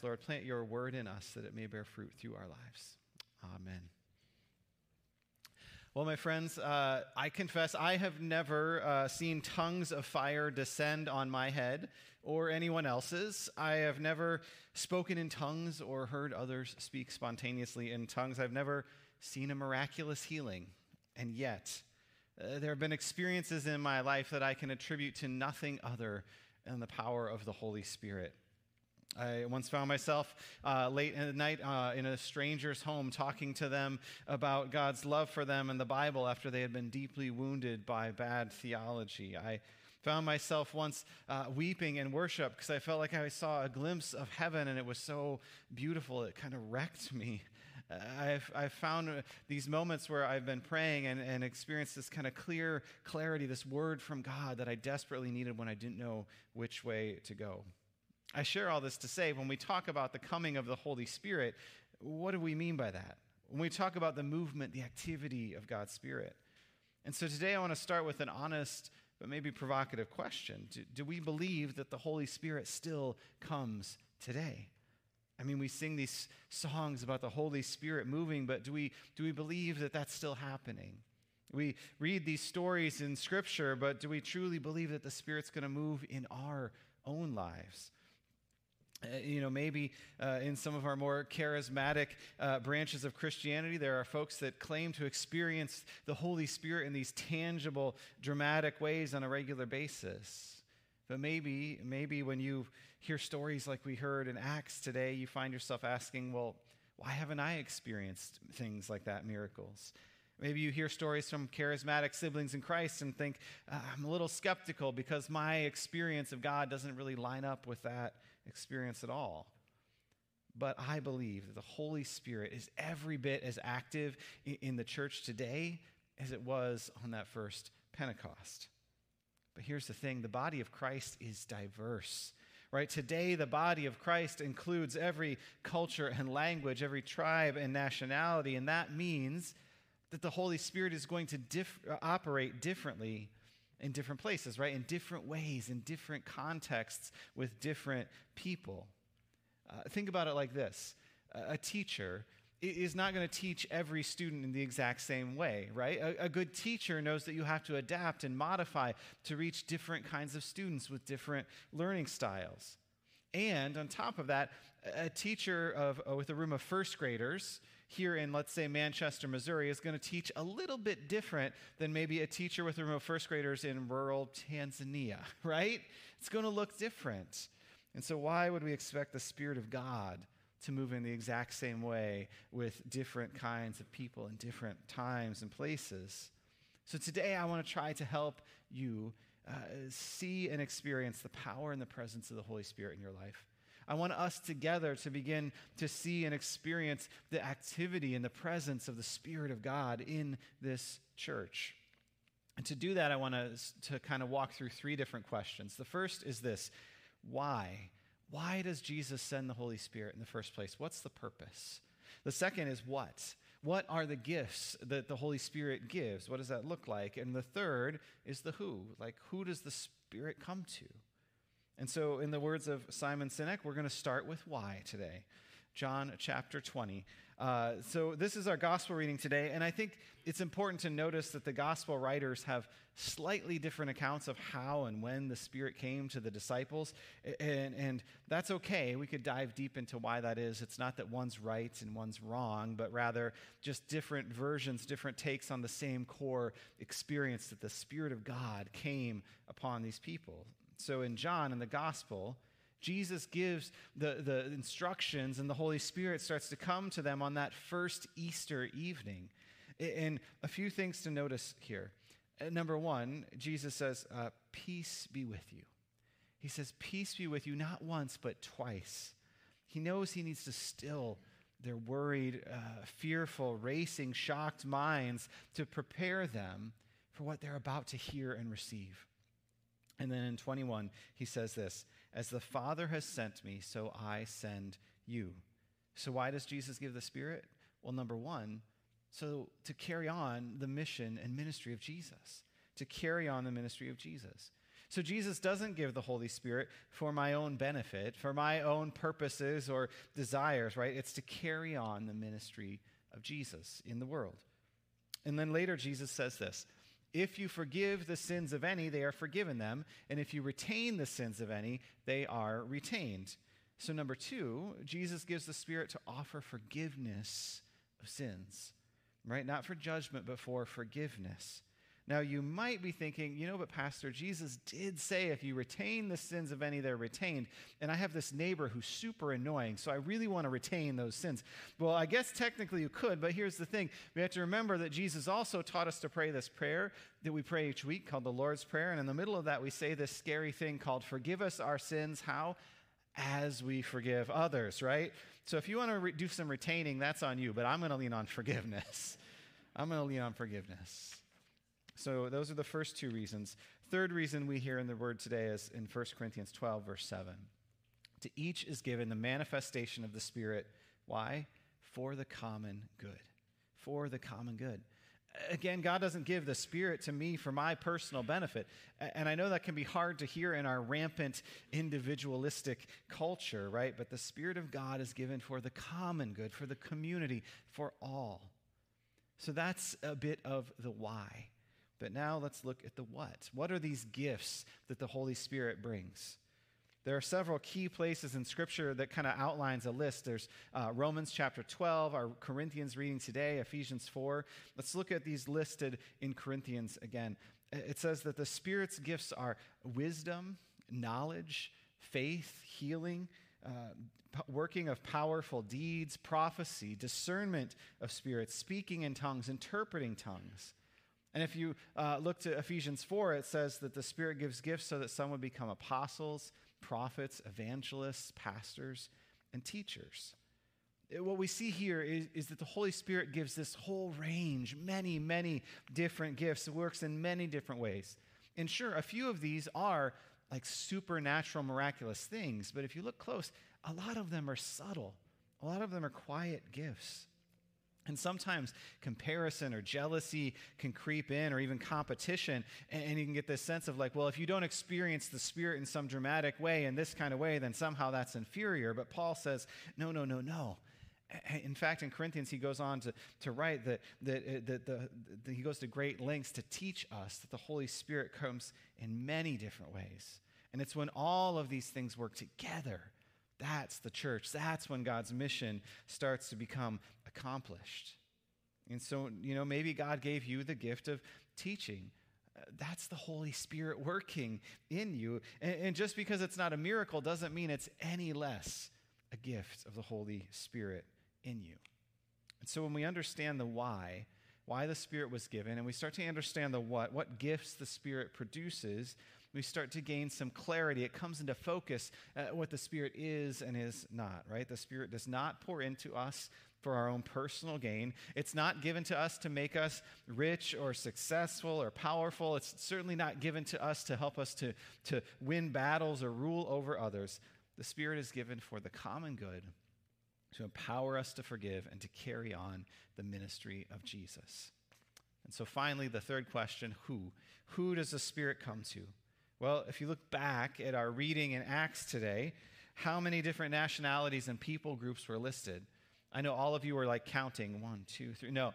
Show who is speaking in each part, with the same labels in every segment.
Speaker 1: lives. Lord, plant your word in us that it may bear fruit through our lives. Amen. Well, my friends, I confess I have never seen tongues of fire descend on my head or anyone else's. I have never spoken in tongues or heard others speak spontaneously in tongues. I've never seen a miraculous healing. And yet, there have been experiences in my life that I can attribute to nothing other than the power of the Holy Spirit. I once found myself late in the night in a stranger's home talking to them about God's love for them and the Bible after they had been deeply wounded by bad theology. I found myself once weeping in worship because I felt like I saw a glimpse of heaven and it was so beautiful it kind of wrecked me. I've found these moments where I've been praying and experienced this kind of clarity, this word from God that I desperately needed when I didn't know which way to go. I share all this to say, when we talk about the coming of the Holy Spirit, what do we mean by that? When we talk about the movement, the activity of God's Spirit. And so today I want to start with an honest but maybe provocative question. Do we believe that the Holy Spirit still comes today? I mean, we sing these songs about the Holy Spirit moving, but do we believe that that's still happening? We read these stories in Scripture, but do we truly believe that the Spirit's going to move in our own lives? Maybe in some of our more charismatic branches of Christianity, there are folks that claim to experience the Holy Spirit in these tangible, dramatic ways on a regular basis. But maybe when you hear stories like we heard in Acts today, you find yourself asking, well, why haven't I experienced things like that, miracles? Maybe you hear stories from charismatic siblings in Christ and think, I'm a little skeptical because my experience of God doesn't really line up with that experience at all. But I believe that the Holy Spirit is every bit as active in the church today as it was on that first Pentecost. But here's the thing, the body of Christ is diverse, right? Today, the body of Christ includes every culture and language, every tribe and nationality, and that means that the Holy Spirit is going to operate differently in different places, right? In different ways, in different contexts, with different people. Think about it like this. A teacher is not going to teach every student in the exact same way, right? A good teacher knows that you have to adapt and modify to reach different kinds of students with different learning styles. And on top of that, a teacher with a room of first graders here in, let's say, Manchester, Missouri, is going to teach a little bit different than maybe a teacher with a room of first graders in rural Tanzania, right? It's going to look different. And so why would we expect the Spirit of God to move in the exact same way with different kinds of people in different times and places? So today I want to try to help you see and experience the power and the presence of the Holy Spirit in your life. I want us together to begin to see and experience the activity and the presence of the Spirit of God in this church. And to do that, I want to kind of walk through three different questions. The first is this: why? Why does Jesus send the Holy Spirit in the first place? What's the purpose? The second is what? What are the gifts that the Holy Spirit gives? What does that look like? And the third is the who. Like, who does the Spirit come to? And so in the words of Simon Sinek, we're going to start with why today. John chapter 20. So this is our gospel reading today, and I think it's important to notice that the gospel writers have slightly different accounts of how and when the Spirit came to the disciples, and that's okay. We could dive deep into why that is. It's not that one's right and one's wrong, but rather just different versions, different takes on the same core experience that the Spirit of God came upon these people. So in John, in the gospel, Jesus gives the instructions, and the Holy Spirit starts to come to them on that first Easter evening. And a few things to notice here. Number one, Jesus says, peace be with you. He says, peace be with you, not once, but twice. He knows he needs to still their worried, fearful, racing, shocked minds to prepare them for what they're about to hear and receive. And then in 21, he says this: as the Father has sent me, so I send you. So why does Jesus give the Spirit? Well, number one, so to carry on the mission and ministry of Jesus. To carry on the ministry of Jesus. So Jesus doesn't give the Holy Spirit for my own benefit, for my own purposes or desires, right? It's to carry on the ministry of Jesus in the world. And then later Jesus says this, if you forgive the sins of any, they are forgiven them. And if you retain the sins of any, they are retained. So number 2, Jesus gives the Spirit to offer forgiveness of sins, right? Not for judgment, but for forgiveness. Now, you might be thinking, but Pastor, Jesus did say if you retain the sins of any, they're retained. And I have this neighbor who's super annoying, so I really want to retain those sins. Well, I guess technically you could, but here's the thing. We have to remember that Jesus also taught us to pray this prayer that we pray each week called the Lord's Prayer. And in the middle of that, we say this scary thing called forgive us our sins. How? As we forgive others, right? So if you want to do some retaining, that's on you, but I'm going to lean on forgiveness. I'm going to lean on forgiveness. So those are the first 2 reasons. Third reason we hear in the word today is in 1 Corinthians 12, verse 7. To each is given the manifestation of the Spirit. Why? For the common good. For the common good. Again, God doesn't give the Spirit to me for my personal benefit. And I know that can be hard to hear in our rampant individualistic culture, right? But the Spirit of God is given for the common good, for the community, for all. So that's a bit of the why. But now let's look at the what. What are these gifts that the Holy Spirit brings? There are several key places in Scripture that kind of outlines a list. There's Romans chapter 12, our Corinthians reading today, Ephesians 4. Let's look at these listed in Corinthians again. It says that the Spirit's gifts are wisdom, knowledge, faith, healing, working of powerful deeds, prophecy, discernment of spirits, speaking in tongues, interpreting tongues. And if you look to Ephesians 4, it says that the Spirit gives gifts so that some would become apostles, prophets, evangelists, pastors, and teachers. What we see here is that the Holy Spirit gives this whole range, many, many different gifts. It works in many different ways. And sure, a few of these are like supernatural, miraculous things. But if you look close, a lot of them are subtle. A lot of them are quiet gifts. And sometimes comparison or jealousy can creep in, or even competition, and you can get this sense of like, well, if you don't experience the Spirit in some dramatic way, in this kind of way, then somehow that's inferior. But Paul says, no. In fact, in Corinthians, he goes on to write that he goes to great lengths to teach us that the Holy Spirit comes in many different ways. And it's when all of these things work together, that's the church. That's when God's mission starts to become accomplished. And so, maybe God gave you the gift of teaching. That's the Holy Spirit working in you. And just because it's not a miracle doesn't mean it's any less a gift of the Holy Spirit in you. And so when we understand the why the Spirit was given, and we start to understand the what gifts the Spirit produces, we start to gain some clarity. It comes into focus what the Spirit is and is not, right? The Spirit does not pour into us for our own personal gain. It's not given to us to make us rich or successful or powerful. It's certainly not given to us to help us to win battles or rule over others. The Spirit is given for the common good, to empower us to forgive and to carry on the ministry of Jesus. And so finally, the third question, who? Who does the Spirit come to? Well, if you look back at our reading in Acts today, how many different nationalities and people groups were listed? I know all of you were like counting 1, 2, 3. No,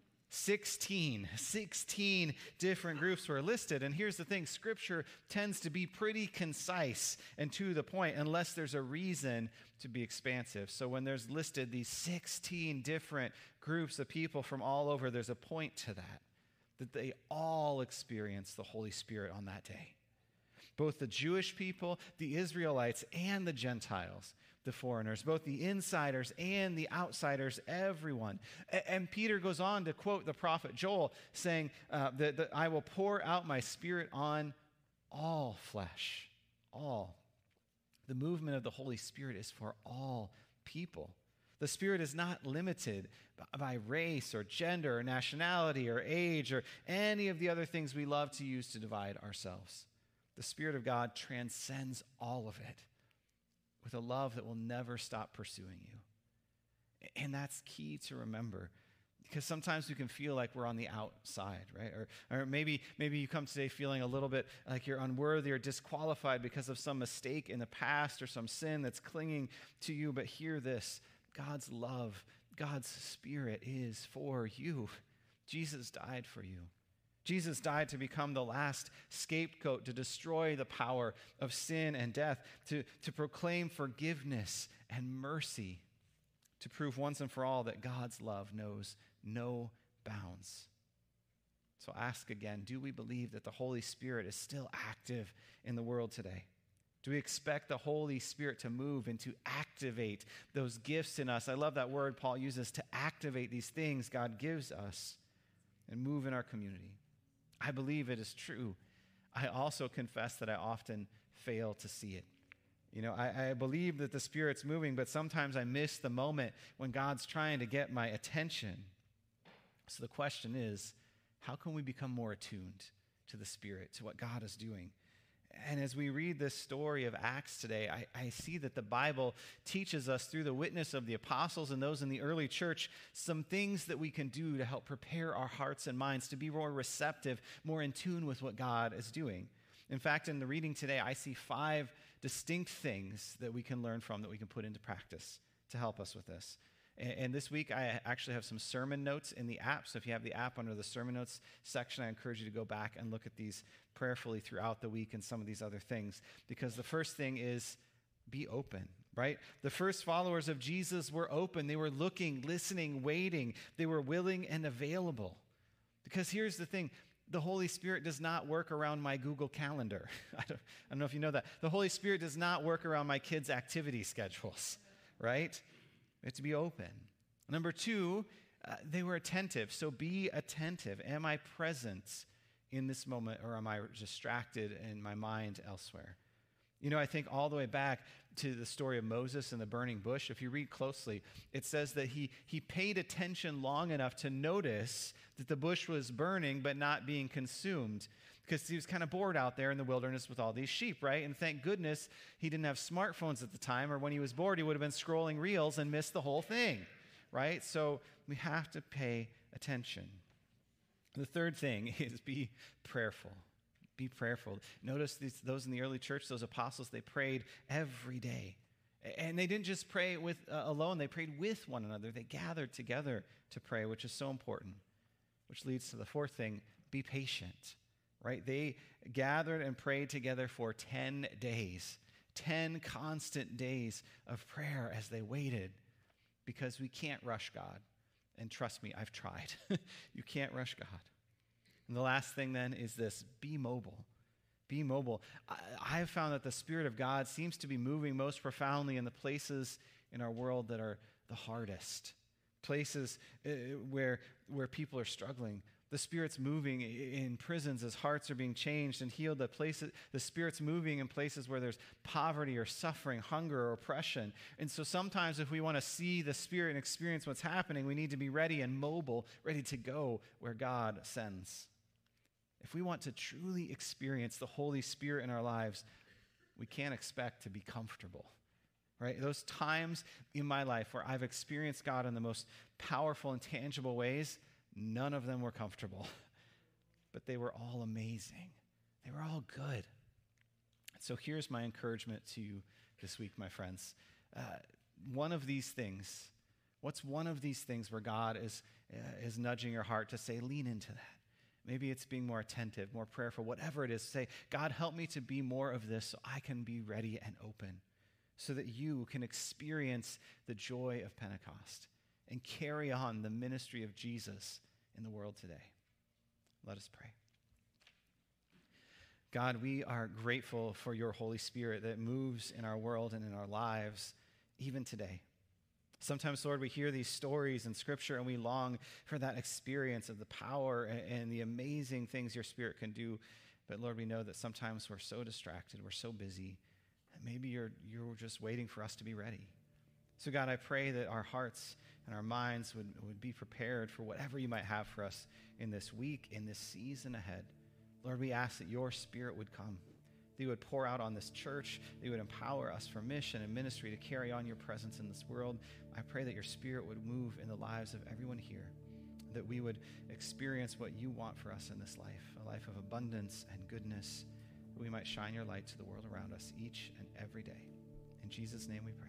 Speaker 1: 16 different groups were listed. And here's the thing, Scripture tends to be pretty concise and to the point unless there's a reason to be expansive. So when there's listed these 16 different groups of people from all over, there's a point to that they all experience the Holy Spirit on that day. Both the Jewish people, the Israelites, and the Gentiles, the foreigners, both the insiders and the outsiders, everyone. And Peter goes on to quote the prophet Joel, saying that I will pour out my Spirit on all flesh, all. The movement of the Holy Spirit is for all people. The Spirit is not limited by race or gender or nationality or age or any of the other things we love to use to divide ourselves. The Spirit of God transcends all of it with a love that will never stop pursuing you. And that's key to remember. Because sometimes we can feel like we're on the outside, right? Or maybe you come today feeling a little bit like you're unworthy or disqualified because of some mistake in the past or some sin that's clinging to you. But hear this: God's love, God's Spirit is for you. Jesus died for you. Jesus died to become the last scapegoat, to destroy the power of sin and death, to proclaim forgiveness and mercy, to prove once and for all that God's love knows no bounds. So ask again, do we believe that the Holy Spirit is still active in the world today? Do we expect the Holy Spirit to move and to activate those gifts in us? I love that word Paul uses, to activate these things God gives us and move in our community. I believe it is true. I also confess that I often fail to see it. I believe that the Spirit's moving, but sometimes I miss the moment when God's trying to get my attention. So the question is, how can we become more attuned to the Spirit, to what God is doing? And as we read this story of Acts today, I see that the Bible teaches us through the witness of the apostles and those in the early church some things that we can do to help prepare our hearts and minds to be more receptive, more in tune with what God is doing. In fact, in the reading today, I see 5 distinct things that we can learn from, that we can put into practice to help us with this. And this week, I actually have some sermon notes in the app. So if you have the app under the sermon notes section, I encourage you to go back and look at these prayerfully throughout the week and some of these other things. Because the first thing is be open, right? The first followers of Jesus were open. They were looking, listening, waiting. They were willing and available. Because here's the thing. The Holy Spirit does not work around my Google Calendar. I don't know if you know that. The Holy Spirit does not work around my kids' activity schedules, right? We have to be open. Number 2, they were attentive. So be attentive. Am I present in this moment, or am I distracted in my mind elsewhere? I think all the way back to the story of Moses and the burning bush, if you read closely, it says that he paid attention long enough to notice that the bush was burning but not being consumed, because he was kind of bored out there in the wilderness with all these sheep, right? And thank goodness he didn't have smartphones at the time, or when he was bored, he would have been scrolling reels and missed the whole thing, right? So we have to pay attention. The third thing is be prayerful. Be prayerful. Notice those in the early church, those apostles, they prayed every day. And they didn't just pray alone, they prayed with one another. They gathered together to pray, which is so important. Which leads to the fourth thing, be patient, right? They gathered and prayed together for 10 days, 10 constant days of prayer as they waited, because we can't rush God. And trust me, I've tried. You can't rush God. And the last thing then is this: be mobile. Be mobile. I have found that the Spirit of God seems to be moving most profoundly in the places in our world that are the hardest, places where people are struggling. The Spirit's moving in prisons as hearts are being changed and healed. The Spirit's moving in places where there's poverty or suffering, hunger or oppression. And so sometimes if we want to see the Spirit and experience what's happening, we need to be ready and mobile, ready to go where God sends. If we want to truly experience the Holy Spirit in our lives, we can't expect to be comfortable, right? Those times in my life where I've experienced God in the most powerful and tangible ways, none of them were comfortable, but they were all amazing. They were all good. So here's my encouragement to you this week, my friends. One of these things, what's one of these things where God is nudging your heart to say, lean into that? Maybe it's being more attentive, more prayerful, whatever it is. Say, God, help me to be more of this so I can be ready and open, so that you can experience the joy of Pentecost and carry on the ministry of Jesus in the world today. Let us pray. God, we are grateful for your Holy Spirit that moves in our world and in our lives, even today. Sometimes, Lord, we hear these stories in Scripture and we long for that experience of the power and the amazing things your Spirit can do. But Lord, we know that sometimes we're so distracted, we're so busy, and maybe you're just waiting for us to be ready. So God, I pray that our hearts and our minds would be prepared for whatever you might have for us in this week, in this season ahead. Lord, we ask that your Spirit would come, that you would pour out on this church, that you would empower us for mission and ministry to carry on your presence in this world. I pray that your Spirit would move in the lives of everyone here. that we would experience what you want for us in this life, a life of abundance and goodness, that we might shine your light to the world around us each and every day. In Jesus' name we pray.